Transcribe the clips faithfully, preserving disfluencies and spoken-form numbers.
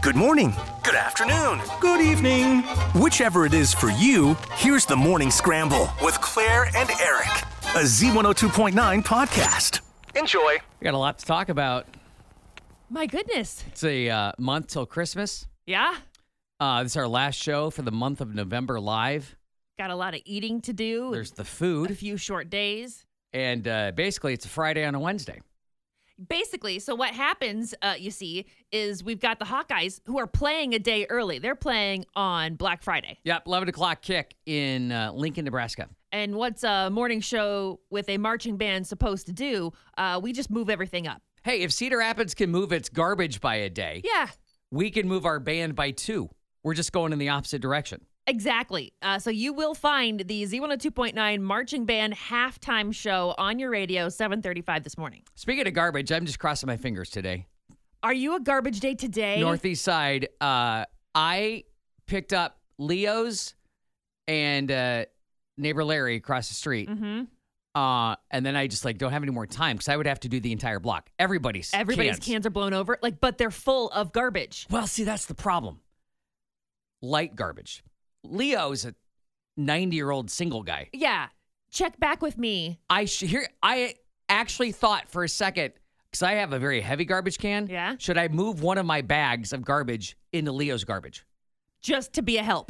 Good morning. Good afternoon. Good evening. Whichever it is for you, here's the Morning Scramble with Claire and Eric, a Z one oh two point nine podcast. Enjoy. We got a lot to talk about. My goodness. It's a uh, month till Christmas. Yeah. Uh, this is our last show for the month of November live. Got a lot of eating to do. There's the a food. few short days. And uh, basically, it's a Friday on a Wednesday. Basically, so what happens, uh, you see, is we've got the Hawkeyes who are playing a day early. They're playing on Black Friday. Yep, eleven o'clock kick in uh, Lincoln, Nebraska. And what's a morning show with a marching band supposed to do? Uh, we just move everything up. Hey, if Cedar Rapids can move its garbage by a day, Yeah. we can move our band by two. We're just going in the opposite direction. Exactly. Uh, so you will find the Z one oh two point nine Marching Band halftime show on your radio, seven thirty-five this morning. Speaking of garbage, I'm just crossing my fingers today. Are you a garbage day today? Northeast side, uh, I picked up Leo's and uh, neighbor Larry across the street. Mm-hmm. Uh, and then I just like don't have any more time because I would have to do the entire block. Everybody's Everybody's cans. cans are blown over, like, but they're full of garbage. Well, see, that's the problem. Light garbage. Leo's a ninety-year-old single guy. Yeah. Check back with me. I sh- here. I actually thought for a second, because I have a very heavy garbage can. Yeah. Should I move one of my bags of garbage into Leo's garbage? Just to be a help.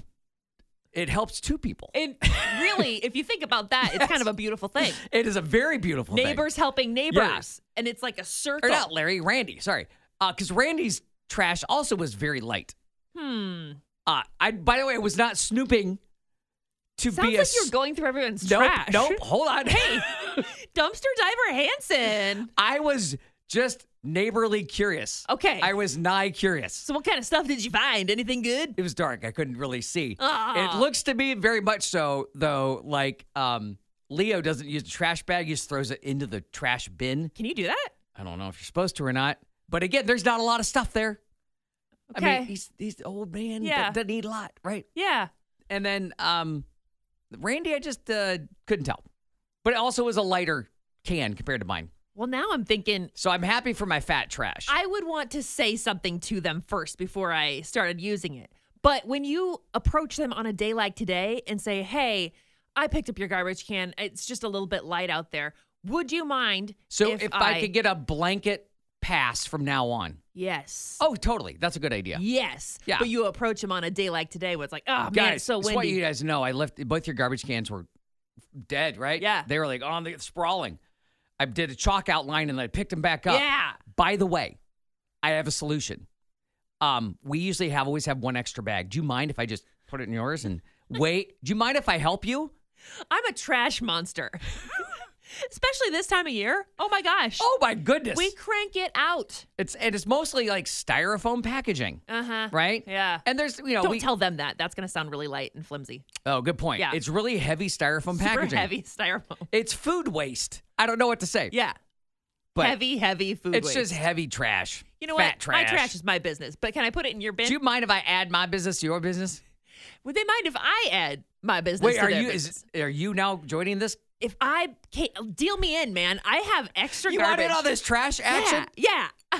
It helps two people. And really, if you think about that, it's kind of a beautiful thing. It is a very beautiful thing. Neighbors helping neighbors. And it's like a circle. Or not Larry, Randy. Sorry. Because Randy's trash also was very light. Hmm. Uh, I, by the way, I was not snooping to Sounds be like a... you're going through everyone's nope, trash. Nope, hold on. Hey, dumpster diver Hansen. I was just neighborly curious. Okay. I was nigh curious. So what kind of stuff did you find? Anything good? It was dark. I couldn't really see. Ah. It looks to me very much so, though, like um, Leo doesn't use a trash bag. He just throws it into the trash bin. Can you do that? I don't know if you're supposed to or not. But again, there's not a lot of stuff there. Okay. I mean, he's he's the old man. Yeah. Yeah. Doesn't need a lot, right? Yeah. And then um, Randy, I just uh, couldn't tell. But it also was a lighter can compared to mine. Well, now I'm thinking So I'm happy for my fat trash. I would want to say something to them first before I started using it. But when you approach them on a day like today and say, hey, I picked up your garbage can. It's just a little bit light out there. Would you mind so if, if I could get a blanket pass from now on. Yes. Oh, totally. That's a good idea. Yes. Yeah. But you approach them on a day like today where it's like, oh, man, Guys, it's so just windy. want you guys to know, I left both your garbage cans were dead, right? Yeah. They were like on the sprawling. I did a chalk outline and I picked them back up. Yeah. By the way, I have a solution. Um, we usually have always have one extra bag. Do you mind if I just put it in yours and wait? Do you mind if I help you? I'm a trash monster. Especially this time of year. Oh, my gosh. Oh my goodness. We crank it out. It's and it's mostly like styrofoam packaging. Uh-huh. Right? Yeah. And there's you know Don't we tell them that. That's going to sound really light and flimsy. Oh, good point. Yeah. It's really heavy styrofoam Super packaging. heavy styrofoam. It's food waste. I don't know what to say. Yeah. But heavy, heavy food It's waste. just heavy trash. You know Fat what? Trash. My trash is my business. But can I put it in your bin? Do you mind if I add my business to your business? Would they mind if I add my business Wait, to are their you business? is are you now joining this? If I can't, deal me in, man. I have extra You garbage. want in on this trash action? Yeah. yeah.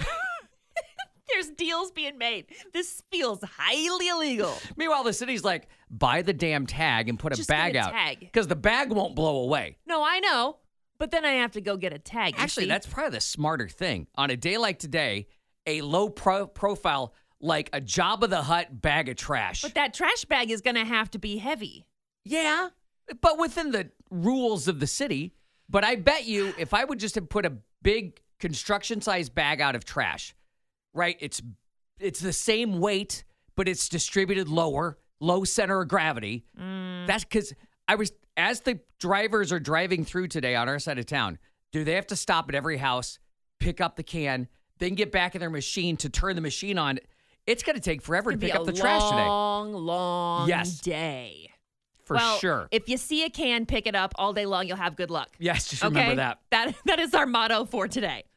There's deals being made. This feels highly illegal. Meanwhile, the city's like, buy the damn tag and put a Just bag get a out. tag. Because the bag won't blow away. No, I know. But then I have to go get a tag. you Actually, see? that's probably the smarter thing. On a day like today, a low pro- profile, like a Jabba the Hutt bag of trash. But that trash bag is going to have to be heavy. Yeah, but within the rules of the city. But I bet you if I would just have put a big construction-sized bag out of trash, right? It's it's the same weight, but it's distributed lower, low center of gravity. Mm. That's because I was, as the drivers are driving through today on our side of town, do they have to stop at every house, pick up the can, then get back in their machine to turn the machine on? It's going to take forever to It's gonna pick be up the a trash today. long, long Yes. day. For well, sure. If you see a can, pick it up all day long. You'll have good luck. Yes, just Okay? remember that. That that is our motto for today.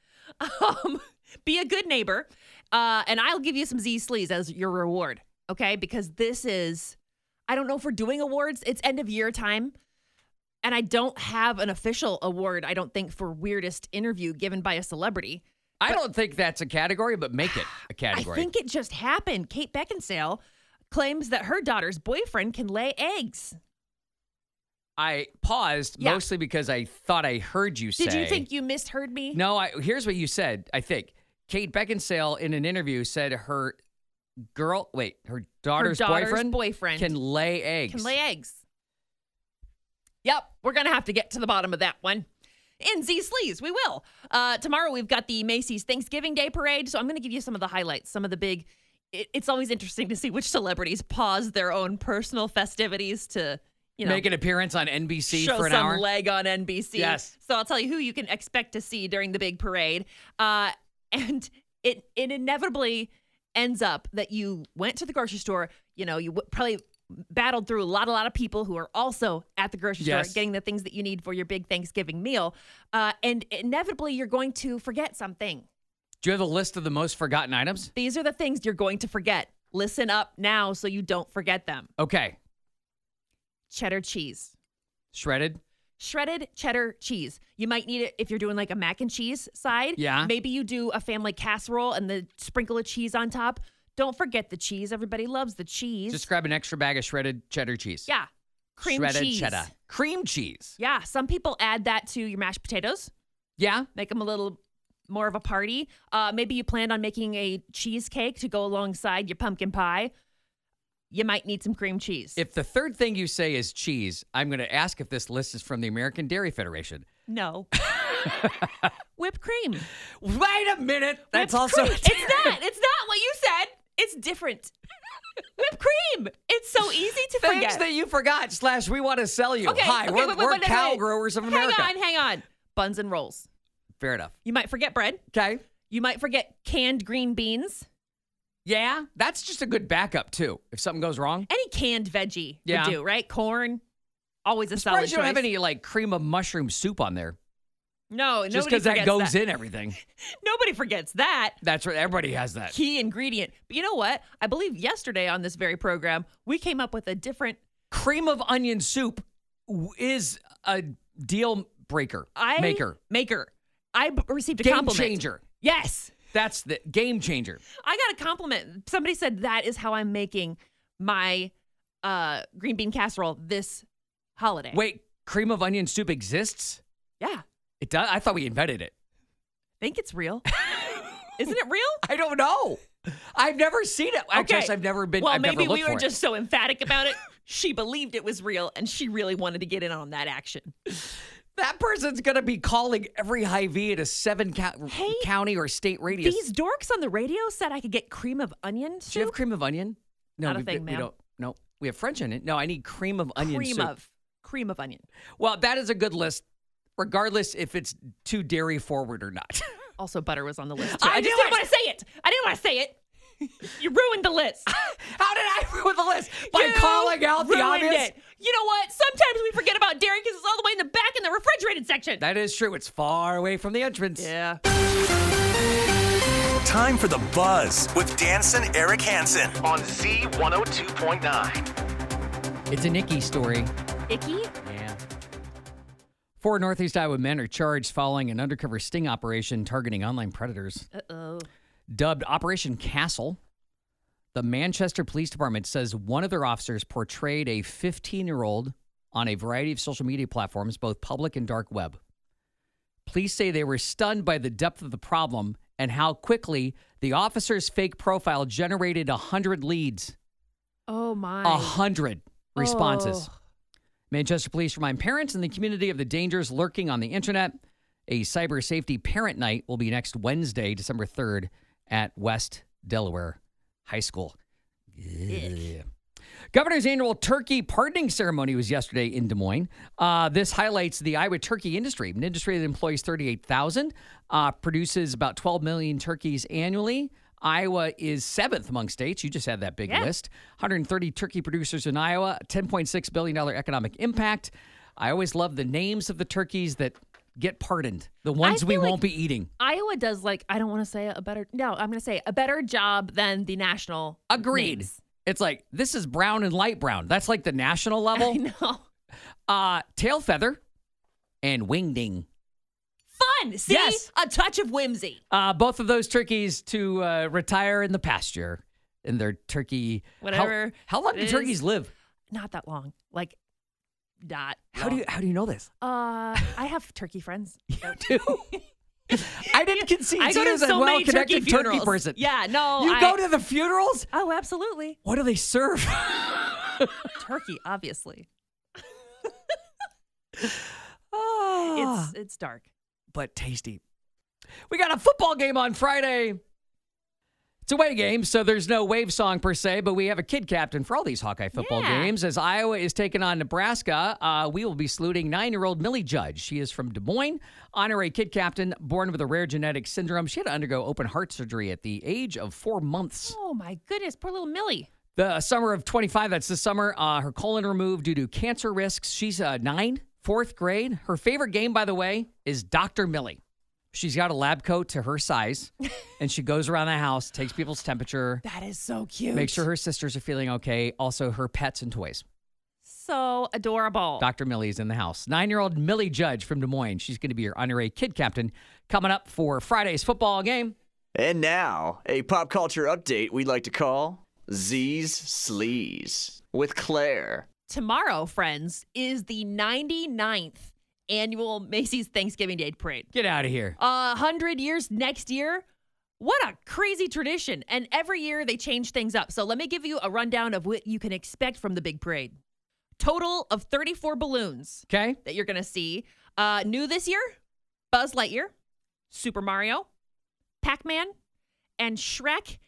Um, be a good neighbor, uh, and I'll give you some Z sleaze as your reward. Okay, because this is, I don't know if we're doing awards. It's end of year time, and I don't have an official award. I don't think for weirdest interview given by a celebrity. I don't think that's a category, but make it a category. I think it just happened. Kate Beckinsale claims that her daughter's boyfriend can lay eggs. I paused Yeah. mostly because I thought I heard you say. Did you think you misheard me? No, I, here's what you said, I think. Kate Beckinsale in an interview said her girl, wait, her daughter's, her daughter's boyfriend, boyfriend can lay eggs. Can lay eggs. Yep, we're going to have to get to the bottom of that one. In Z Sleaze, we will. Uh, tomorrow we've got the Macy's Thanksgiving Day Parade, so I'm going to give you some of the highlights, some of the big... It, it's always interesting to see which celebrities pause their own personal festivities to, you know... Make an appearance on N B C show for an some hour. leg on N B C. Yes. So I'll tell you who you can expect to see during the big parade. Uh, and it it inevitably ends up that you went to the grocery store, you know, you w- probably battled through a lot, a lot of people who are also at the grocery Yes. store getting the things that you need for your big Thanksgiving meal. Uh, and inevitably you're going to forget something. Do you have a list of the most forgotten items? These are the things you're going to forget. Listen up now so you don't forget them. Okay. Cheddar cheese. Shredded? Shredded cheddar cheese. You might need it if you're doing like a mac and cheese side. Yeah. Maybe you do a family casserole and the sprinkle of cheese on top. Don't forget the cheese. Everybody loves the cheese. Just grab an extra bag of shredded cheddar cheese. yeah. Cream shredded cheese. cheddar. Cream cheese. Yeah. Some people add that to your mashed potatoes. Yeah. Make them a little more of a party. Uh, maybe you planned on making a cheesecake to go alongside your pumpkin pie. You might need some cream cheese. If the third thing you say is cheese, I'm going to ask if this list is from the American Dairy Federation. no. Whipped cream. Wait a minute. That's Whipped also. cream. It's not. It's not what you said. It's different. Whipped cream. It's so easy to Things forget. that you forgot, slash, we want to sell you. Okay, Hi, okay, we're, wait, wait, we're wait, cow wait. growers of hang America. on, hang on. Buns and rolls. Fair enough. You might forget bread. Okay. You might forget canned green beans. Yeah, that's just a good backup, too, if something goes wrong. Any canned veggie Yeah. would do, right? Corn. Always a I'm solid surprised you don't choice. have any, like, cream of mushroom soup on there. No, Just nobody because that forgets goes that. in everything. Nobody forgets that. That's right. Everybody has that. Key ingredient. But you know what? I believe yesterday on this very program, we came up with a different Cream of onion soup w- is a deal breaker. I maker. Maker. I b- received a Game compliment. changer. Yes. That's the game changer. I got a compliment. Somebody said that is how I'm making my uh, green bean casserole this holiday. Wait, cream of onion soup exists? Yeah. It does? I thought we invented it. Think it's real. Isn't it real? I don't know. I've never seen it. I guess I've never been. Well, I've maybe never we looked were for just so emphatic about it. She believed it was real, and she really wanted to get in on that action. it. That person's gonna be calling every Hy-Vee at a seven co- Hey, county or state radius. These dorks on the radio said I could get cream of onion soup. Do you have cream of onion? No, Not a we, thing, we ma'am. don't. No, we have French onion. No, I need cream of onion cream soup. of cream of onion. Well, that is a good list, regardless if it's too dairy forward or not. Also, butter was on the list. Too. I I, just knew didn't it. want to say it. I didn't want to say it. You ruined the list. How did I ruin the list? By You calling out the ruined obvious? it. You know what? Sometimes we forget about dairy because it's all the way in the back in the refrigerated section. That is true. It's far away from the entrance. Yeah. Time for the Buzz with Danson Eric Hansen on Z one oh two point nine. It's a Nikki story. Icky? Yeah. Four Northeast Iowa men are charged following an undercover sting operation targeting online predators. Uh-oh. Dubbed Operation Castle, the Manchester Police Department says one of their officers portrayed a fifteen-year-old on a variety of social media platforms, both public and dark web. Police say they were stunned by the depth of the problem and how quickly the officer's fake profile generated one hundred leads. Oh, my. A hundred responses. Oh. Manchester Police remind parents in the community of the dangers lurking on the internet. A cyber safety parent night will be next Wednesday, December third at West Delaware High School. Yeah. Governor's annual turkey pardoning ceremony was yesterday in Des Moines. Uh, this highlights the Iowa turkey industry, an industry that employs thirty-eight thousand, uh, produces about twelve million turkeys annually. Iowa is seventh among states. You just had that big Yeah. list. one hundred thirty turkey producers in Iowa, ten point six billion dollars economic impact. I always love the names of the turkeys that get pardoned, the ones we feel like won't be eating. Iowa does, like, I don't want to say a better, no, I'm going to say a better job than the national. Agreed. names. It's like, this is brown and light brown. That's like the national level. I know. Uh, tail feather and wingding. Fun. See? Yes. A touch of whimsy. Uh, both of those turkeys to uh, retire in the pasture in their turkey. Whatever How, how long it do is. turkeys live? Not that long. Like, not How long. do you how do you know this? Uh, I have turkey friends. You do. I didn't concede I to go you to as a so many well-connected turkey turkey, funerals. person. Yeah, no. You I, go to the funerals? Oh, absolutely. What do they serve? Turkey, obviously. Oh, It's it's dark. but tasty. We got a football game on Friday. It's a away game, so there's no wave song per se, but we have a kid captain for all these Hawkeye football Yeah. games. As Iowa is taking on Nebraska, uh, we will be saluting nine-year-old Millie Judge. She is from Des Moines, honorary kid captain, born with a rare genetic syndrome. She had to undergo open heart surgery at the age of four months. Oh my goodness, poor little Millie. The summer of twenty-five, that's this summer, uh, her colon removed due to cancer risks. She's uh, nine, fourth grade. Her favorite game, by the way, is Doctor Millie. She's got a lab coat to her size, and she goes around the house, takes people's temperature, That is so cute. makes sure her sisters are feeling okay, also her pets and toys. So adorable. Doctor Millie's in the house. Nine-year-old Millie Judge from Des Moines. She's going to be your honorary kid captain coming up for Friday's football game. And now, a pop culture update we'd like to call Z's Sleaze with Claire. Tomorrow, friends, is the ninety-ninth annual Macy's Thanksgiving Day Parade. Get out of here. A hundred years next year. What a crazy tradition. And every year they change things up. So let me give you a rundown of what you can expect from the big parade. Total of thirty-four balloons Okay? that you're going to see. Uh, new this year, Buzz Lightyear, Super Mario, Pac-Man, and Shrek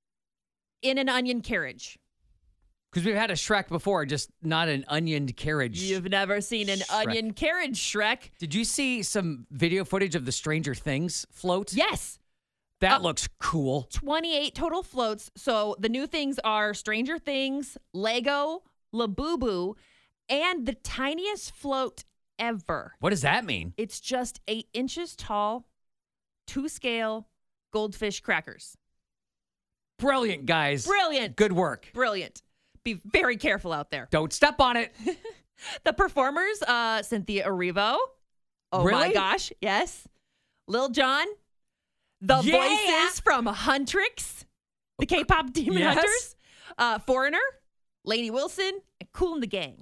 in an onion carriage. Because we've had a Shrek before, just not an onioned carriage. You've never seen an Shrek. onion carriage, Shrek. Did you see some video footage of the Stranger Things float? Yes. That Uh, looks cool. twenty-eight total floats. So the new things are Stranger Things, Lego, Labubu, and the tiniest float ever. What does that mean? It's just eight inches tall, two scale goldfish crackers. Brilliant, guys. Brilliant. Good work. Brilliant. Be very careful out there. Don't step on it. The performers, uh, Cynthia Erivo. Oh my Really? gosh. Yes. Lil Jon. The Yeah. voices from Huntrix, the K-pop Demon Yes. Hunters. Uh, Foreigner, Lainey Wilson, and Kool and the Gang.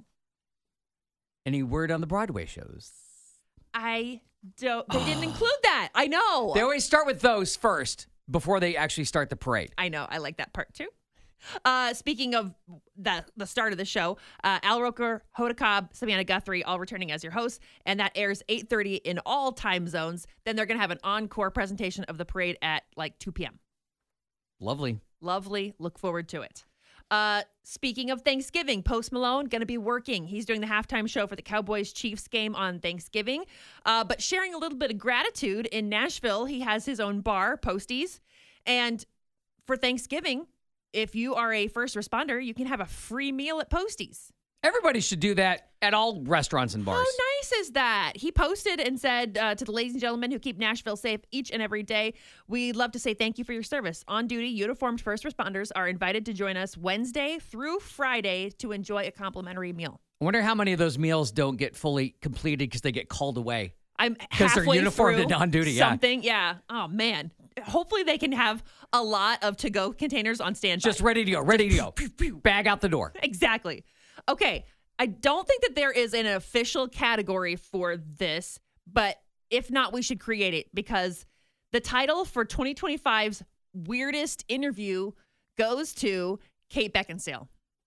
Any word on the Broadway shows? I don't, they didn't include that. I know. They always start with those first before they actually start the parade. I know. I like that part too. Uh, speaking of the, the start of the show, uh, Al Roker, Hoda Kotb, Savannah Guthrie, all returning as your hosts, and that airs eight thirty in all time zones. Then they're going to have an encore presentation of the parade at like two p.m. Lovely. Lovely. Look forward to it. Uh, speaking of Thanksgiving, Post Malone going to be working. He's doing the halftime show for the Cowboys-Chiefs game on Thanksgiving, uh, but sharing a little bit of gratitude in Nashville. He has his own bar, Posties, and for Thanksgiving, if you are a first responder, you can have a free meal at Posties. Everybody should do that at all restaurants and bars. How nice is that? He posted and said uh, to the ladies and gentlemen who keep Nashville safe each and every day, we'd love to say thank you for your service. On-duty, uniformed first responders are invited to join us Wednesday through Friday to enjoy a complimentary meal. I wonder how many of those meals don't get fully completed because they get called away. I'm 'Cause they're halfway uniformed through and on duty, yeah. something. Yeah. Oh, man. Hopefully they can have a lot of to-go containers on standby. Just ready to go, ready to go. Bag out the door. Exactly. Okay. I don't think that there is an official category for this, but if not, we should create it because the title for twenty twenty-five's weirdest interview goes to Kate Beckinsale.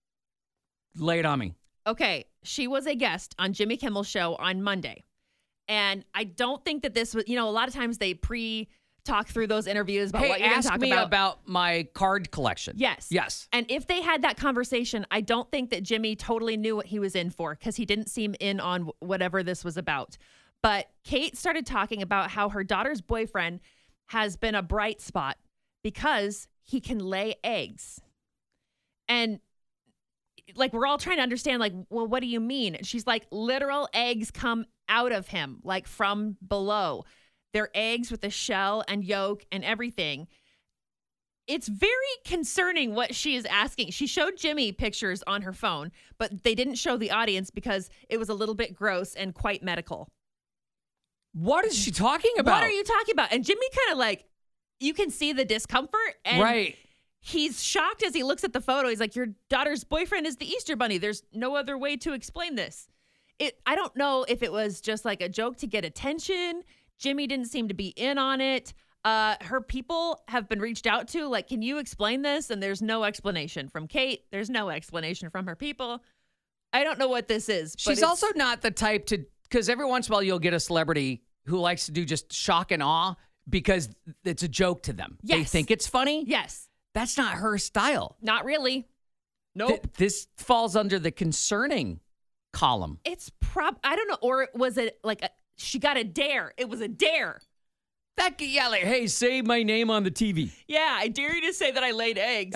Lay it on me. Okay. She was a guest on Jimmy Kimmel's show on Monday. And I don't think that this was, you know, a lot of times they pre talk through those interviews about Hey, what you're going to ask talk me about. about my card collection. Yes. Yes. And if they had that conversation, I don't think that Jimmy totally knew what he was in for because he didn't seem in on whatever this was about. But Kate started talking about how her daughter's boyfriend has been a bright spot because he can lay eggs. And like, we're all trying to understand, like, well, what do you mean? And she's like, literal eggs come out of him, like from below. They're eggs with a shell and yolk and everything. It's very concerning what she is asking. She showed Jimmy pictures on her phone, but they didn't show the audience because it was a little bit gross and quite medical. What is she talking about? What are you talking about? And Jimmy kind of like, you can see the discomfort. And Right. he's shocked as he looks at the photo. He's like, your daughter's boyfriend is the Easter Bunny. There's no other way to explain this. It. I don't know if it was just like a joke to get attention. Jimmy didn't seem to be in on it. Uh, her people have been reached out to. Like, can you explain this? And there's no explanation from Kate. There's no explanation from her people. I don't know what this is. But She's it's- also not the type to, because every once in a while you'll get a celebrity who likes to do just shock and awe because it's a joke to them. They Yes. think it's funny. Yes. That's not her style. Not really. Nope. Th- this falls under the concerning column. It's prob. I don't know. Or was it like a, she got a dare? It was a dare. That yeah, like, hey, say my name on the T V. Yeah, I dare you to say that I laid eggs.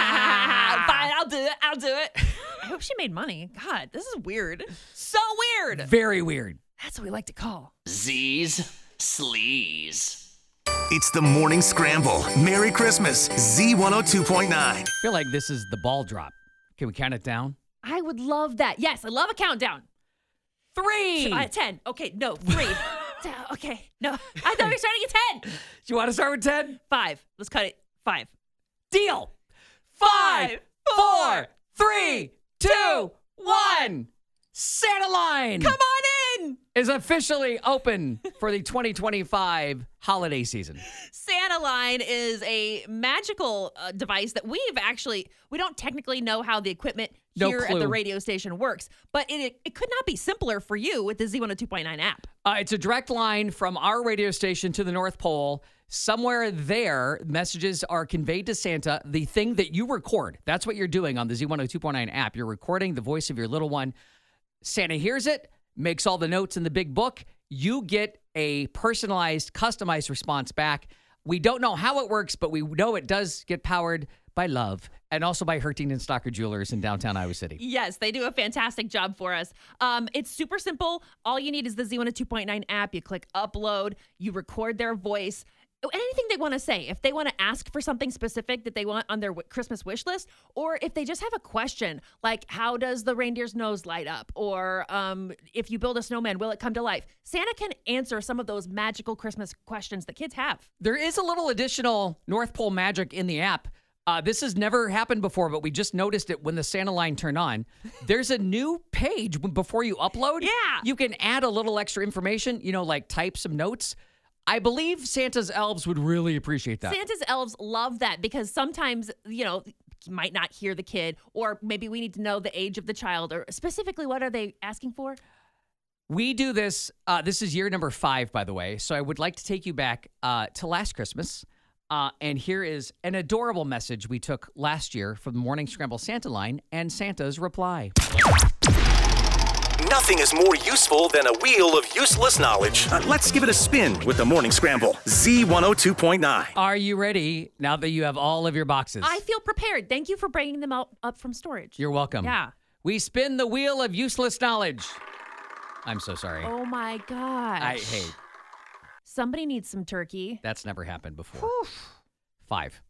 Ah. Fine, I'll do it. I'll do it. I hope she made money. God, this is weird. So weird. Very weird. That's what we like to call. Z's Sleaze. It's the Morning Scramble. Merry Christmas, Z one oh two point nine. I feel like this is the ball drop. Can we count it down? I would love that. Yes, I love a countdown. Three. Uh, ten. Okay, no, three. T- okay, no. I thought we were starting at ten. Do you want to start with ten? Five. Let's cut it. Five. Deal. Five, four, three, two, one. Santa Line Come on in. is officially open for the twenty twenty-five holiday season. Santa Line is a magical uh, device that we've actually, we don't technically know how the equipment No here at clue. the radio station works, but it, it could not be simpler for you with the Z one oh two point nine app. Uh, it's a direct line from our radio station to the North Pole. Somewhere there, messages are conveyed to Santa. The thing that you record, that's what you're doing on the Z one oh two point nine app. You're recording the voice of your little one. Santa hears it, makes all the notes in the big book. You get a personalized, customized response back. We don't know how it works, but we know it does get powered by love and also by Herting and Stocker Jewelers in downtown Iowa City. Yes, they do a fantastic job for us. Um, it's super simple. All you need is the Z one oh two point nine app. You click upload, you record their voice. Anything they want to say, if they want to ask for something specific that they want on their w- Christmas wish list, or if they just have a question like, how does the reindeer's nose light up? Or um, if you build a snowman, will it come to life? Santa can answer some of those magical Christmas questions that kids have. There is a little additional North Pole magic in the app. Uh, this has never happened before, but we just noticed it when the Santa line turned on. There's a new page w- before you upload. Yeah. You can add a little extra information, you know, like type some notes. I believe Santa's elves would really appreciate that. Santa's elves love that because sometimes, you know, you might not hear the kid, or maybe we need to know the age of the child, or specifically what are they asking for? We do this. Uh, this is year number five, by the way. So I would like to take you back uh, to last Christmas. Uh, and here is an adorable message we took last year from the Morning Scramble Santa line and Santa's reply. Nothing is more useful than a wheel of useless knowledge. Uh, let's give it a spin with the Morning Scramble. Z one oh two point nine. Are you ready now that you have all of your boxes? I feel prepared. Thank you for bringing them out, up from storage. You're welcome. Yeah. We spin the wheel of useless knowledge. I'm so sorry. Oh my gosh. I hey, Somebody needs some turkey. that's never happened before. Five.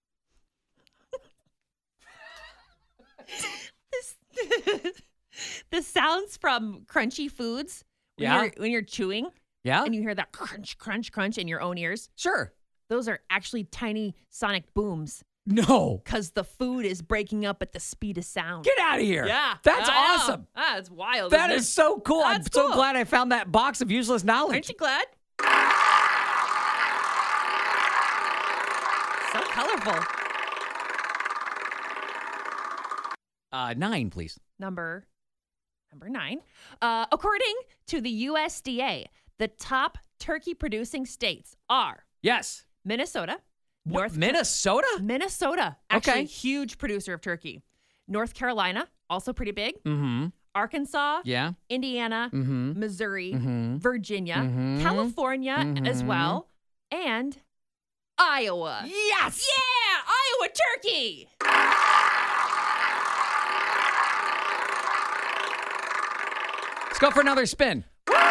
The sounds from crunchy foods when, Yeah? you're, when you're chewing Yeah? and you hear that crunch, crunch, crunch in your own ears, Sure. those are actually tiny sonic booms No. because the food is breaking up at the speed of sound. Get out of here. Yeah. That's I know. awesome. Ah, it's wild. That isn't is it? so cool. I'm That's so cool. glad I found that box of useless knowledge. Aren't you glad? So colorful. Uh, nine, please. Number number nine. Uh, according to the U S D A, the top turkey producing states are Yes. Minnesota, What, North Minnesota? Minnesota, actually Okay. huge producer of turkey. North Carolina, also pretty big. Mm-hmm. Arkansas, Yeah. Indiana, Mm-hmm. Missouri, Mm-hmm. Virginia, Mhm. California as Mhm. well, and Iowa. Yes. Yeah, Iowa turkey. Let's go for another spin.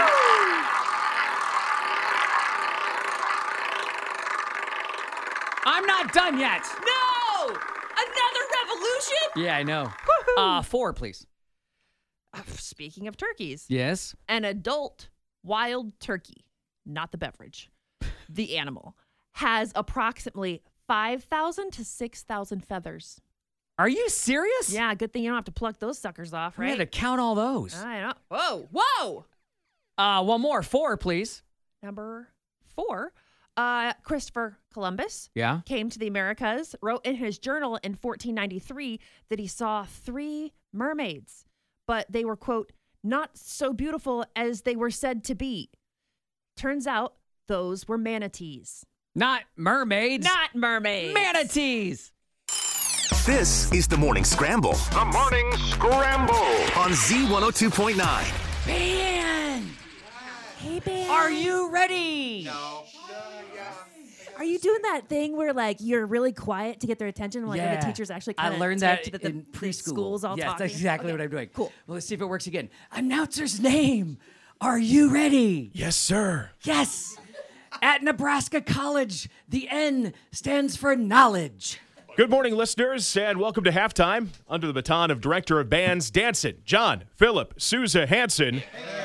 I'm not done yet. No! Another revolution? Yeah, I know. Woohoo! Uh, four, please. Uh, Speaking of turkeys, Yes. an adult wild turkey not the beverage, the animal, has approximately five thousand to six thousand feathers. Are you serious? Yeah, good thing you don't have to pluck those suckers off, I right? had to count all those. I know. Whoa, whoa. Uh, one more. Four, please. Number four, uh, Christopher Columbus Yeah. came to the Americas, wrote in his journal in fourteen ninety-three that he saw three mermaids, but they were, quote, not so beautiful as they were said to be. Turns out those were manatees. Not mermaids. Not mermaids. Manatees. This is the Morning Scramble The Morning Scramble. on Z one oh two point nine. Man, Hey, Ben. are you ready? Are you doing that thing where like you're really quiet to get their attention, like when the Yeah. teacher's actually I kind of learned that that the, in the preschool. school's all yes, talking? that's exactly Okay, what I'm doing. Cool. Well, let's see if it works again. Announcer's name. Are you ready? Yes, sir. Yes. At Nebraska College, the N stands for knowledge. Good morning, listeners, and welcome to halftime. Under the baton of Director of Bands Danson, John Philip Sousa Hansen,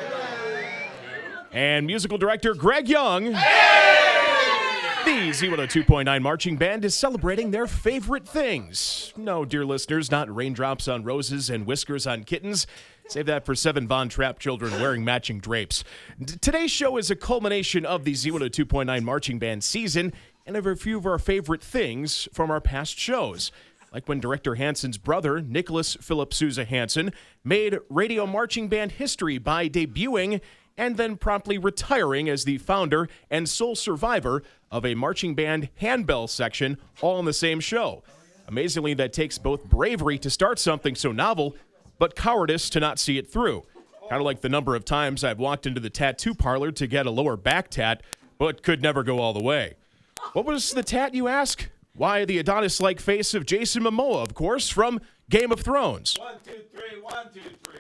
and Musical Director Greg Young. The Z one oh two point nine Marching Band is celebrating their favorite things. No, dear listeners, not raindrops on roses and whiskers on kittens. Save that for seven Von Trapp children wearing matching drapes. D- today's show is a culmination of the Z one oh two point nine Marching Band season and of a few of our favorite things from our past shows. Like when Director Hansen's brother, Nicholas Philip Sousa Hansen, made radio marching band history by debuting and then promptly retiring as the founder and sole survivor of a marching band handbell section all in the same show. Amazingly, that takes both bravery to start something so novel, but cowardice to not see it through. Kind of like the number of times I've walked into the tattoo parlor to get a lower back tat, but could never go all the way. What was the tat, you ask? Why, the Adonis-like face of Jason Momoa, of course, from Game of Thrones. One, two, three, one, two, three.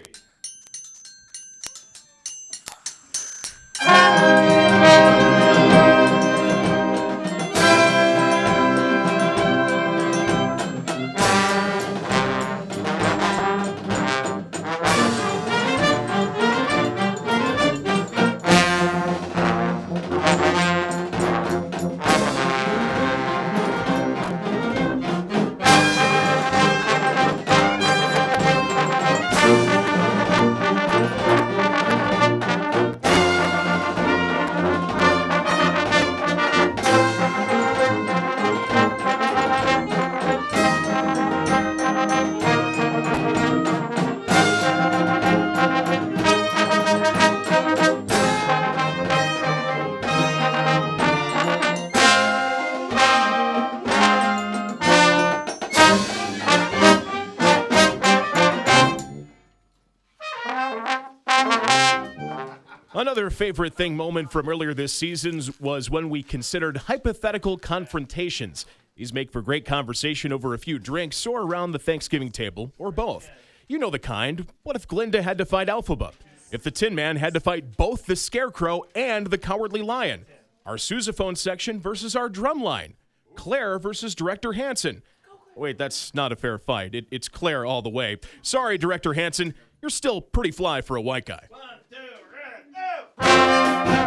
Another favorite thing moment from earlier this season was when we considered hypothetical confrontations. These make for great conversation over a few drinks or around the Thanksgiving table, or both. You know the kind. What if Glinda had to fight Elphaba? If the Tin Man had to fight both the Scarecrow and the Cowardly Lion? Our sousaphone section versus our drum line? Claire versus Director Hansen? Wait, that's not a fair fight. It, it's Claire all the way. Sorry, Director Hansen. You're still pretty fly for a white guy. One, two, three, go!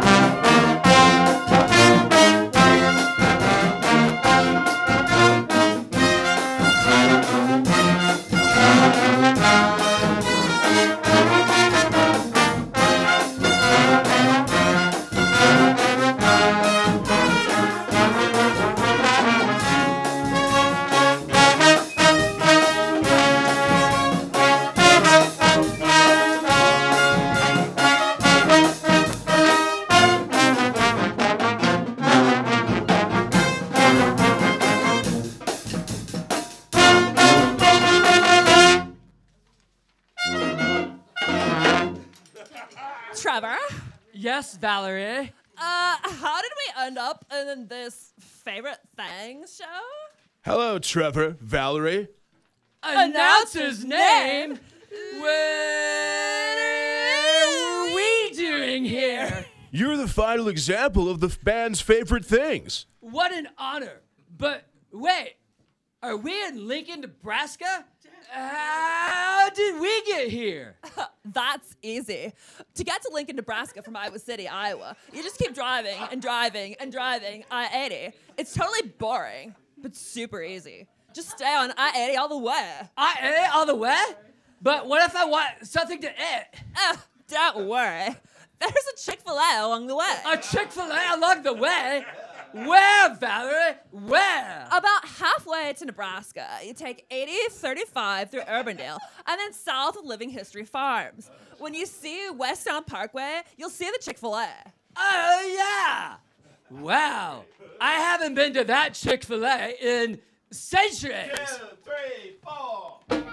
Trevor, Yes, Valerie. uh, how did we end up in this favorite things show? Hello, Trevor, Valerie. Announcer's name. What are we doing here? You're the final example of the band's favorite things. What an honor. But wait, Are we in Lincoln, Nebraska? How did we get here? That's easy. To get to Lincoln, Nebraska from Iowa City, Iowa, you just keep driving and driving and driving I eighty. It's totally boring, but super easy. Just stay on I eighty all the way. I ate all the way? But what if I want something to eat? Uh, don't worry. There's a Chick-fil-A along the way. A Chick-fil-A along the way? Where, Valerie? Where? About halfway to Nebraska, you take eighty thirty-five through Urbandale and then south of Living History Farms. When you see West Sound Parkway, you'll see the Chick-fil-A. Oh, yeah. Wow. I haven't been to that Chick-fil-A in centuries. Two, three, four.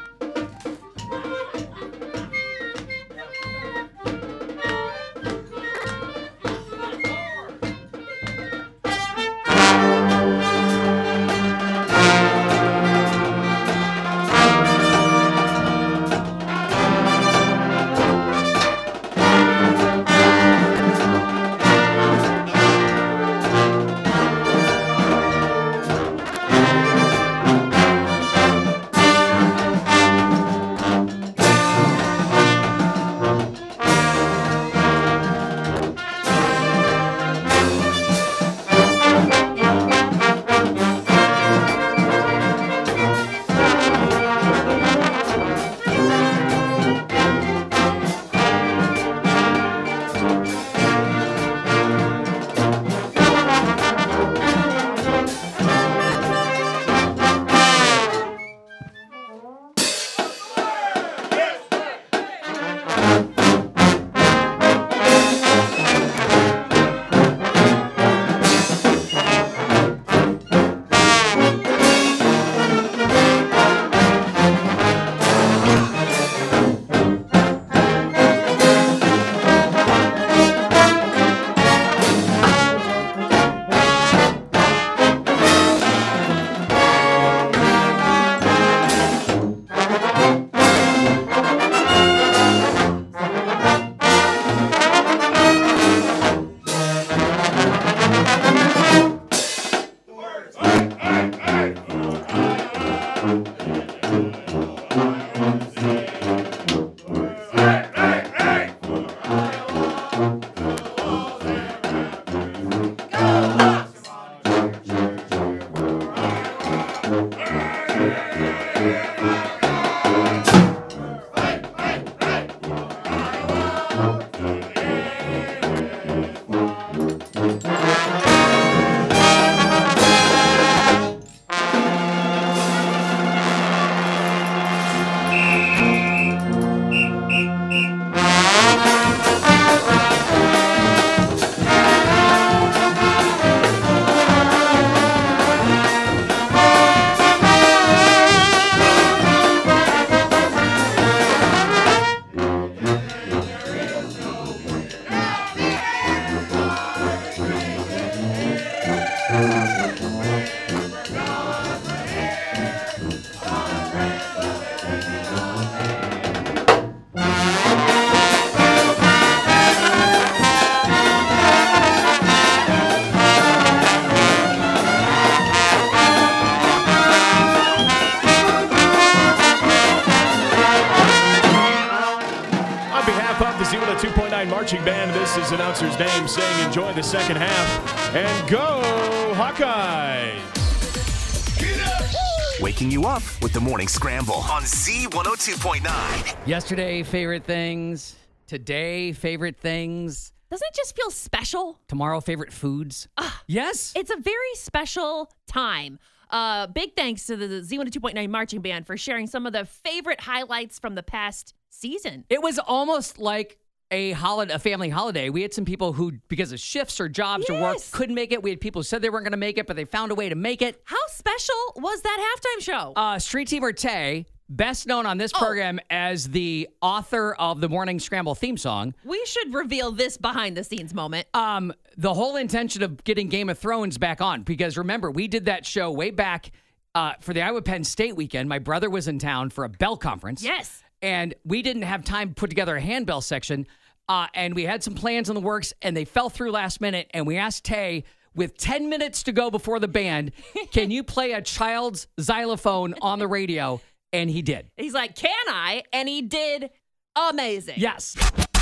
Marching band, this is announcer's name saying enjoy the second half and go Hawkeyes. Waking you up with the Morning Scramble on Z one oh two point nine. Yesterday, favorite things. Today, favorite things. Doesn't it just feel special? Tomorrow, favorite foods. Uh, yes. It's a very special time. Uh, big thanks to the Z one oh two point nine Marching Band for sharing some of the favorite highlights from the past season. It was almost like a holiday, a family holiday. We had some people who, because of shifts or jobs yes. or work, couldn't make it. We had people who said they weren't going to make it, but they found a way to make it. How special was that halftime show? Uh, Street Team Tay, best known on this oh. program as the author of the Morning Scramble theme song. We should reveal this behind the scenes moment. Um, the whole intention of getting Game of Thrones back on, because remember, we did that show way back uh, for the Iowa Penn State weekend. My brother was in town for a bell conference. Yes. And we didn't have time to put together a handbell section. Uh, and we had some plans in the works, and they fell through last minute. And we asked Tay, with ten minutes to go before the band, can you play a child's xylophone on the radio? And he did. He's like, can I? And he did amazing. Yes.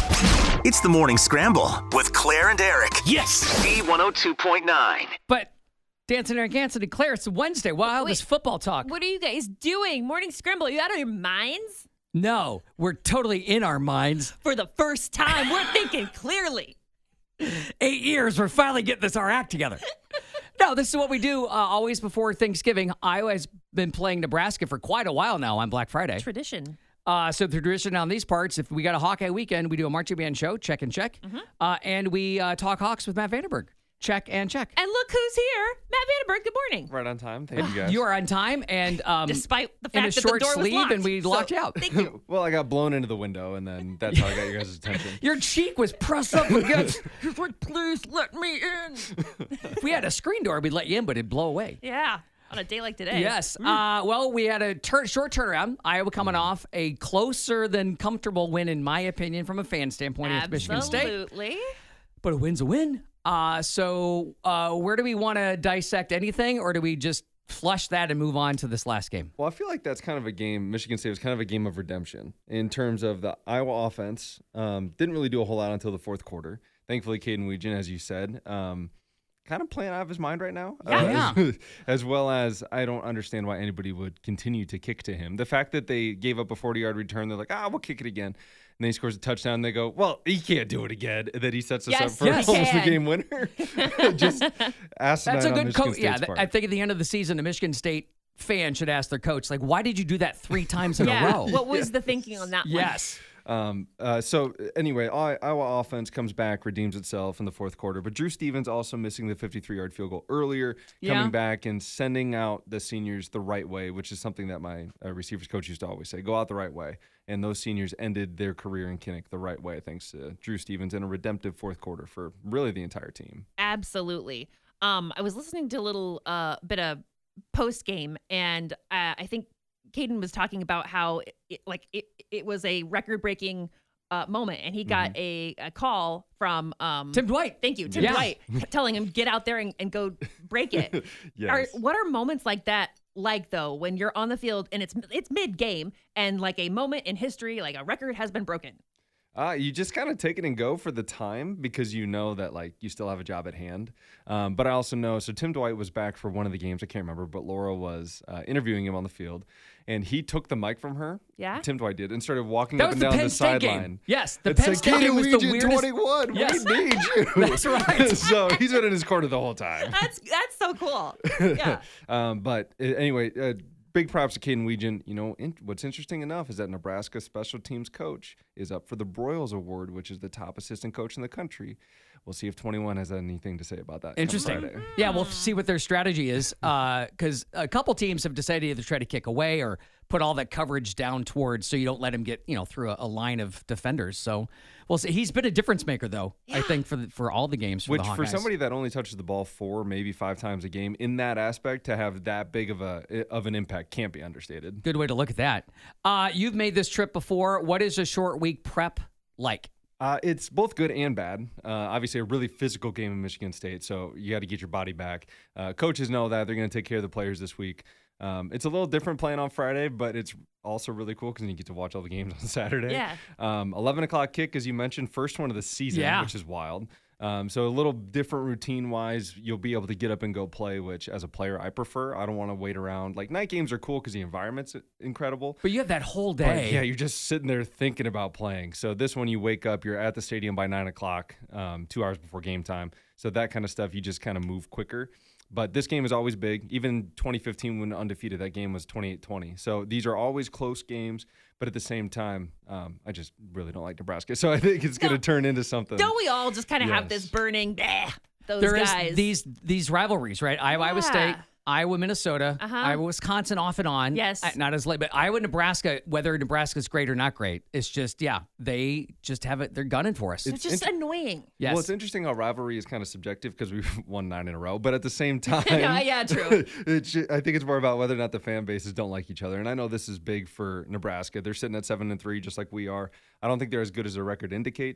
It's the Morning Scramble with Claire and Eric. Yes. Z one oh two point nine. But Dancing Eric Hansen and Claire, it's Wednesday. Wow, Wait, this football talk. What are you guys doing? Morning Scramble, you out of your minds? No, we're totally in our minds. For the first time, we're thinking clearly. Eight years, we're finally getting this our act together. No, this is what we do uh, always before Thanksgiving. Iowa has been playing Nebraska for quite a while now on Black Friday. Tradition. Uh, so the tradition on these parts, if we got a Hawkeye weekend, we do a marching band show, check and check. Mm-hmm. Uh, and we uh, talk Hawks with Matt Vandenberg. Check and check. And look who's here. Matt Vandenberg, good morning. Right on time. Thank you, guys. You are on time and um, Despite the in a fact that short the door was sleeve, locked. and we So, locked you out. Thank you. Well, I got blown into the window, and then that's how I got your guys' attention. Your cheek was pressed up against. He's like, please let me in. If we had a screen door, we'd let you in, but it'd blow away. Yeah, on a day like today. Yes. Uh, well, we had a tur- short turnaround. Iowa coming off a closer than comfortable win, in my opinion, from a fan standpoint against Michigan State. Absolutely. But a win's a win. Uh, so uh, where do we want to dissect anything, or do we just flush that and move on to this last game? Well, I feel like that's kind of a game. Michigan State was kind of a game of redemption in terms of the Iowa offense. Um, didn't really do a whole lot until the fourth quarter. Thankfully, Caden Weegan, as you said, um, kind of playing out of his mind right now. Yeah. Uh, as, as well as I don't understand why anybody would continue to kick to him. The fact that they gave up a forty-yard return, they're like, ah, we'll kick it again. And then he scores a touchdown. And they go, well, he can't do it again. And then he sets us Yes, up for yes, almost he a can. game winner. Just asinine That's a on good Michigan coach. State's Yeah, th- part. I think at the end of the season, a Michigan State fan should ask their coach, like, why did you do that three times in Yeah. a row? What was the thinking on that one? Yes. Um, uh, so anyway, I- Iowa offense comes back, redeems itself in the fourth quarter, but Drew Stevens also missing the fifty-three-yard field goal earlier, coming Yeah. back and sending out the seniors the right way, which is something that my uh, receivers coach used to always say, go out the right way. And those seniors ended their career in Kinnick the right way, thanks to Drew Stevens in a redemptive fourth quarter for really the entire team. Absolutely. Um, I was listening to a little uh, bit of post game, and uh, I think Caden was talking about how it, it, like it, it was a record breaking uh, moment, and he got a, a call from um, Tim Dwight. Thank you, Tim Yeah. Dwight, telling him get out there and, and go break it. Yes. Are, what are moments like that like though when you're on the field and it's it's mid game and like a moment in history, like a record has been broken? Uh, you just kind of take it and go for the time because you know that like you still have a job at hand. Um, but I also know, so Tim Dwight was back for one of the games, I can't remember, but Laura was uh, interviewing him on the field, and he took the mic from her. Yeah? Tim Dwight did, and started walking That up was and the down Penn the State sideline. game. Yes, the It's Penn like, State game "Kaden was the Weegan, weirdest. twenty-one, Yes. we need you. That's right. So he's been in his corner the whole time. That's that's so cool. Yeah. um, but uh, anyway, uh, big props to Caden Weegan. You know, in, what's interesting enough is that Nebraska special teams coach is up for the Broyles Award, which is the top assistant coach in the country. We'll see if twenty-one has anything to say about that. come Interesting. Friday. Yeah, we'll see what their strategy is because a couple teams have decided to either try to kick away or put all that coverage down towards so you don't let him get, you know, through a, a line of defenders. So we'll see. He's been a difference maker, though, I think, for the, for all the games for Which, the Hawkeyes. for somebody that only touches the ball four, maybe five times a game, in that aspect, to have that big of a of an impact can't be understated. Good way to look at that. Uh, you've made this trip before. What is a short week prep like? Uh, it's both good and bad. Uh, obviously, a really physical game in Michigan State, so you got to get your body back. Uh, coaches know that. They're going to take care of the players this week. Um, it's a little different playing on Friday, but it's also really cool because then you get to watch all the games on Saturday. Yeah. Um, eleven o'clock kick, as you mentioned, first one of the season, Yeah. which is wild. Um, so a little different routine-wise, you'll be able to get up and go play, which as a player I prefer. I don't want to wait around. Like night games are cool because the environment's incredible. But you have that whole But, day. yeah, you're just sitting there thinking about playing. So this one, you wake up, you're at the stadium by nine o'clock, um, two hours before game time. So that kind of stuff, you just kind of move quicker. But this game is always big. Even twenty fifteen, when undefeated, that game was twenty-eight twenty. So these are always close games. But at the same time, um, I just really don't like Nebraska. So I think it's going to turn into something. Don't we all just kind of have Yes. this burning, "Bleh," those There is guys? these these rivalries, right? Iowa, Iowa Yeah. State, Iowa, Minnesota, Uh-huh. Iowa, Wisconsin, off and on. Yes. Uh, not as late, but Iowa, Nebraska. Whether Nebraska's great or not great, it's just yeah, they just have it. They're gunning for us. It's just annoying. yes. Well, it's interesting how rivalry is kind of subjective because we've won nine in a row. But at the same time, Yeah, yeah, true. it should, I think it's more about whether or not the fan bases don't like each other. And I know this is big for Nebraska. They're sitting at seven and three, just like we are. I don't think they're as good as their record indicates.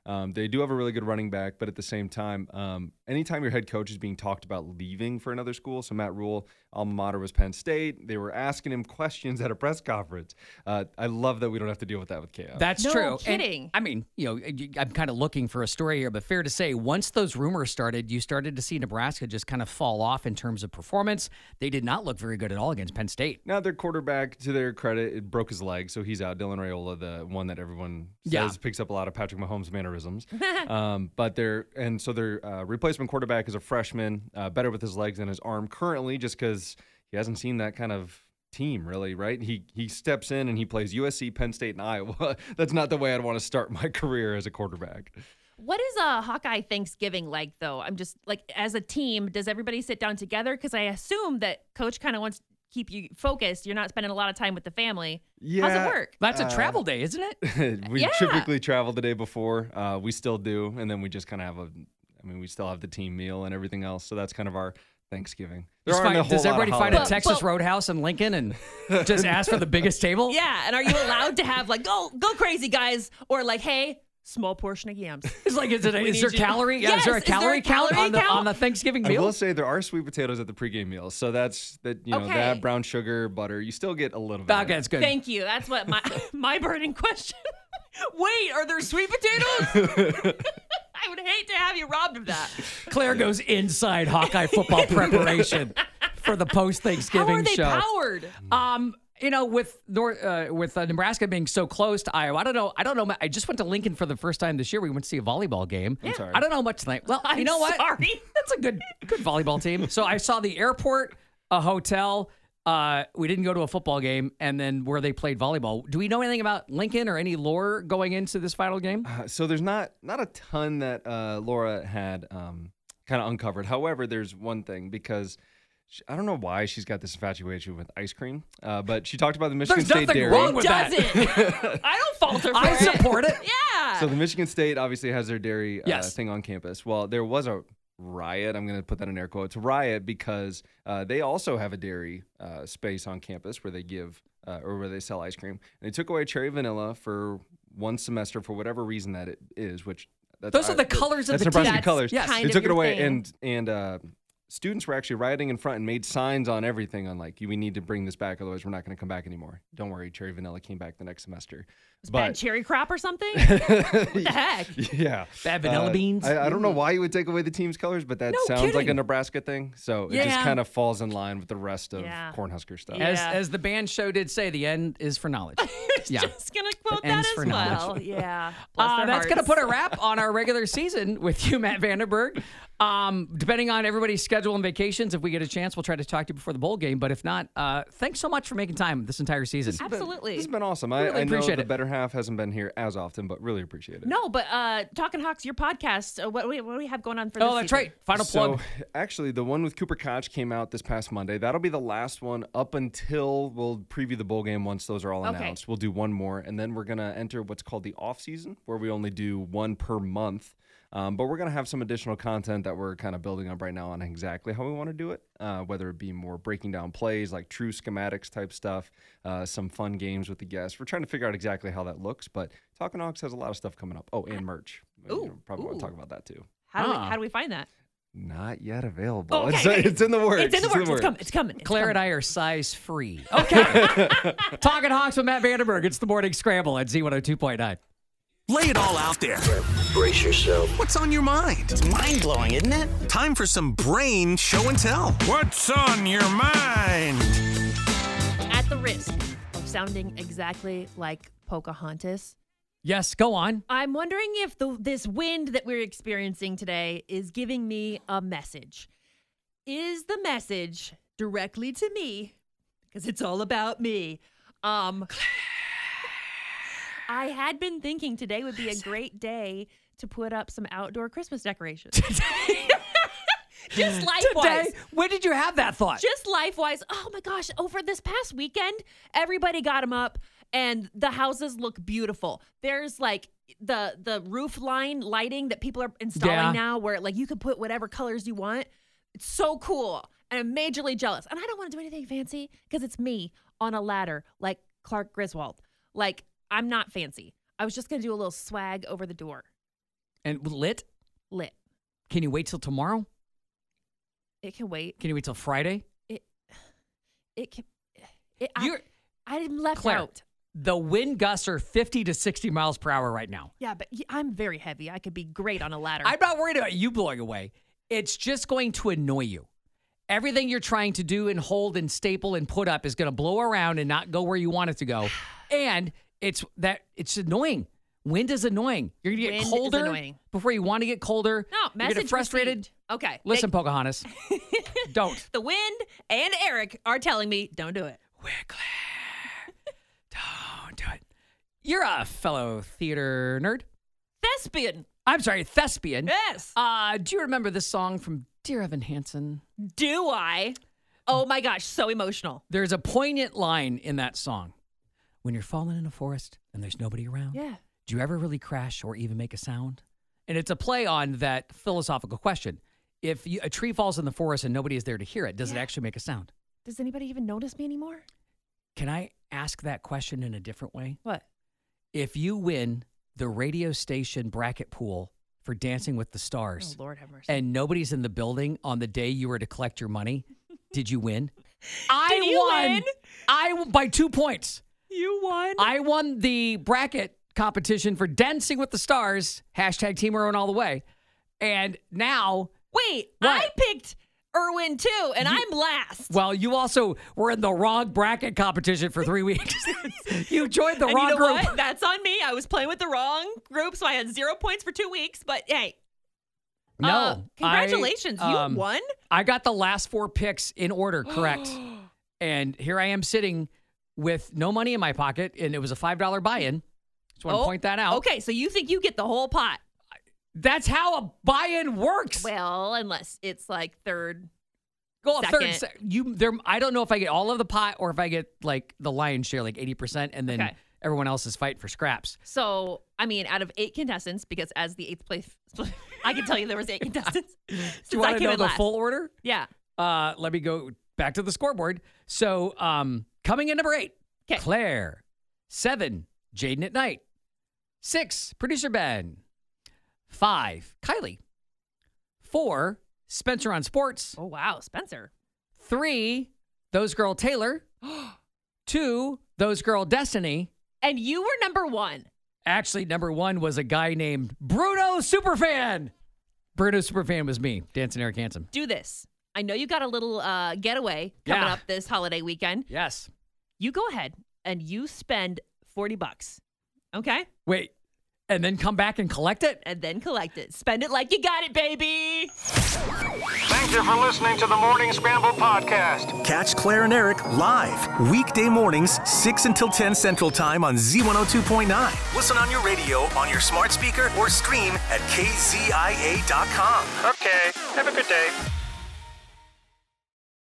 Um, they do have a really good running back, but at the same time, um, anytime your head coach is being talked about leaving for another school, so Matt Rule, alma mater was Penn State, they were asking him questions at a press conference. Uh, I love that we don't have to deal with that with K F. That's No true. kidding. And, I mean, you know, I'm kind of looking for a story here, but fair to say, once those rumors started, you started to see Nebraska just kind of fall off in terms of performance. They did not look very good at all against Penn State. Now, their quarterback, to their credit, it broke his leg, so he's out. Dylan Raiola, the one that everyone says Yeah. picks up a lot of Patrick Mahomes mannerisms. um, but their and so their uh, replacement quarterback is a freshman, uh, better with his legs than his arm currently, just because he hasn't seen that kind of team, really, right? He he steps in and he plays U S C, Penn State, and Iowa. That's not the way I'd want to start my career as a quarterback. What is a Hawkeye Thanksgiving like, though? I'm just like, as a team, does everybody sit down together? Because I assume that Coach kind of wants to keep you focused. You're not spending a lot of time with the family. Yeah, How's it work? That's a Uh, travel day, isn't it? we Yeah. typically travel the day before. Uh, we still do, and then we just kind of have a. I mean, we still have the team meal and everything else. So that's kind of our Thanksgiving. There Just aren't find- a whole does lot of everybody find a holidays. Texas But- Roadhouse in Lincoln and just ask for the biggest table? Yeah, and are you allowed to have like, go go crazy, guys, or like, hey, small portion of yams? It's like, is, it a, We is need there you- calorie? Yeah, Yes, is there a is there a calorie count, calorie on, the, count? on the Thanksgiving I meal? will say there are sweet potatoes at the pregame meals, so that's that. You know Okay. that brown sugar, butter. You still get a little bit. Okay, that's good. Thank you. That's what my my burning question. Wait, are there sweet potatoes? I would hate to have you robbed of that. Claire goes inside Hawkeye football preparation for the post How Thanksgiving are they show. powered? Um, you know, with North, uh, with uh, Nebraska being so close to Iowa, I don't know. I don't know. I just went to Lincoln for the first time this year. We went to see a volleyball game. I'm sorry. I don't know much tonight. Well, you I'm know what? sorry. That's a good, good volleyball team. So I saw the airport, a hotel. Uh, we didn't go to a football game, and then where they played volleyball. Do we know anything about Lincoln or any lore going into this final game? Uh, so there's not not a ton that uh, Laura had um, kind of uncovered. However, there's one thing because she, I don't know why she's got this infatuation with ice cream, uh, but she talked about the Michigan There's State nothing Dairy. wrong with that. Doesn't. I don't falter for I it. support it. Yeah. So the Michigan State obviously has their dairy uh, Yes. thing on campus. Well, there was a riot. I'm going to put that in air quotes. Riot because uh, they also have a dairy uh, space on campus where they give uh, or where they sell ice cream. And they took away cherry vanilla for one semester for whatever reason that it is. Which that's, Those are the I- colors of that's the Nebraska team. That's colors. Yes. kind They of took it your away, thing. and and uh, students were actually rioting in front and made signs on everything on like, we need to bring this back, otherwise we're not going to come back anymore. Don't worry, cherry vanilla came back the next semester. Bad cherry crop or something? What the heck? Yeah. Bad vanilla Uh, beans? I, I don't know why you would take away the team's colors, but that No sounds like a kidding. Nebraska thing. So it Yeah. just kind of falls in line with the rest of Yeah. Cornhusker stuff. As, Yeah. as the band show did say, the end is for knowledge. yeah. Just gonna quote The that ends as for knowledge. well. Yeah. Bless Uh, their that's going to hearts. put a wrap on our regular season with you, Matt Vanderberg. Um, depending on everybody's schedule and vacations, if we get a chance, we'll try to talk to you before the bowl game. But if not, uh, thanks so much for making time this entire season. Absolutely. This has been awesome. I, Really I know appreciate the it. better half hasn't been here as often, but really appreciate it. No, but uh, Talking Hawks, your podcast. Uh, what, what do we have going on for this Oh, that's season? right. Final So plug. actually, the one with Cooper Koch came out this past Monday. That'll be the last one up until we'll preview the bowl game once those are all Okay. announced. We'll do one more, and then we're gonna enter what's called the off season, where we only do one per month. Um, but we're gonna have some additional content that we're kind of building up right now on exactly how we want to do it. Uh, whether it be more breaking down plays, like true schematics type stuff, uh, some fun games with the guests. We're trying to figure out exactly how that looks. But Talking Hawks has a lot of stuff coming up. Oh, and merch. Ooh, You know, probably want ooh. to talk about that too. How do, we, Ah. how do we find that? Not yet available. Oh, okay, it's, okay. it's in the works. It's in the works. It's coming. It's coming. It's Claire coming. and I are size free. Okay. Talking Hawks with Matt Vanderberg. It's the morning scramble at Z one oh two point nine. Lay it all out there. Brace yourself. What's on your mind? It's mind blowing, isn't it? Time for some brain show and tell. What's on your mind? At the risk of sounding exactly like Pocahontas, Yes, go on. I'm wondering if the, this wind that we're experiencing today is giving me a message. Is the message directly to me? Because it's all about me. Um, I had been thinking today would be a great day to put up some outdoor Christmas decorations. Just life-wise. Today, when did you have that thought? Just life-wise. Oh my gosh, over this past weekend, everybody got them up and the houses look beautiful. There's like the the roof line lighting that people are installing Yeah. now where like you can put whatever colors you want. It's so cool. And I'm majorly jealous. And I don't want to do anything fancy because it's me on a ladder like Clark Griswold. Like, I'm not fancy. I was just going to do a little swag over the door. And lit? Lit. Can you wait till tomorrow? It can wait. Can you wait till Friday? It it can it, I, You're I'm left Claire, out. the wind gusts are fifty to sixty miles per hour right now. Yeah, but y- I'm very heavy. I could be great on a ladder. I'm not worried about you blowing away. It's just going to annoy you. Everything you're trying to do and hold and staple and put up is going to blow around and not go where you want it to go. And it's that it's annoying. Wind is annoying. You're going to get Wind is colder annoying. before you want to get colder. No, You're message getting frustrated. received. Okay. Listen, They- Pocahontas. Don't. the wind and Eric are telling me don't do it. We're Claire. Don't do it. You're a fellow theater nerd. Thespian. I'm sorry, thespian. Yes. Uh, do you remember this song from Dear Evan Hansen? Do I? Oh my gosh, so emotional. There's a poignant line in that song. When you're falling in a forest and there's nobody around, Yeah. do you ever really crash or even make a sound? And it's a play on that philosophical question. If you, a tree falls in the forest and nobody is there to hear it, does it Yeah. actually make a sound? Does anybody even notice me anymore? Can I ask that question in a different way? What? If you win the radio station bracket pool for Dancing with the Oh, Stars Lord have mercy. and nobody's in the building on the day you were to collect your money, did you win? I Did you won. win? I w- by two points. You won. I won the bracket competition for Dancing with the Stars. Hashtag Team Irwin all the way. And now, Wait, What? I picked Irwin too, and I'm last. well, you also were in the wrong bracket competition for three weeks. You joined the and wrong you know group. what? That's on me. I was playing with the wrong group, so I had zero points for two weeks. But hey, No. uh, I, congratulations, um, you won. I got the last four picks in order correct. And here I am sitting with no money in my pocket, and it was a five dollar buy-in. Just want to Oh, point that out. Okay, so you think you get the whole pot? That's how a buy-in works. Well, unless it's like third. Go second. third. se- You there? I don't know if I get all of the pot or if I get like the lion's share, like eighty percent, and then Okay. everyone else is fighting for scraps. So I mean, out of eight contestants, because as the eighth place, I can tell you there was eight contestants. Do you since want I to came know in the last. full order? Yeah. Uh, let me go back to the scoreboard. So, um, coming in number eight, 'Kay. Claire. Seven, Jaden at Night. Six, producer Ben. Five, Kylie. Four, Spencer on Sports. Oh wow, Spencer. Three, Those Girl Taylor. Two, Those Girl Destiny. And you were number one. Actually, number one was a guy named Bruno Superfan. Bruno Superfan was me, Dancing Eric Hansen. Do this. I know you got a little uh, getaway coming Yeah. up this holiday weekend. Yes. You go ahead and you spend forty bucks. Okay? Wait, and then come back and collect it? And then collect it. Spend it like you got it, baby. Thank you for listening to the Morning Scramble podcast. Catch Claire and Eric live weekday mornings, six until ten Central Time on Z one oh two point nine. Listen on your radio, on your smart speaker, or stream at K Z I A dot com. Okay, have a good day.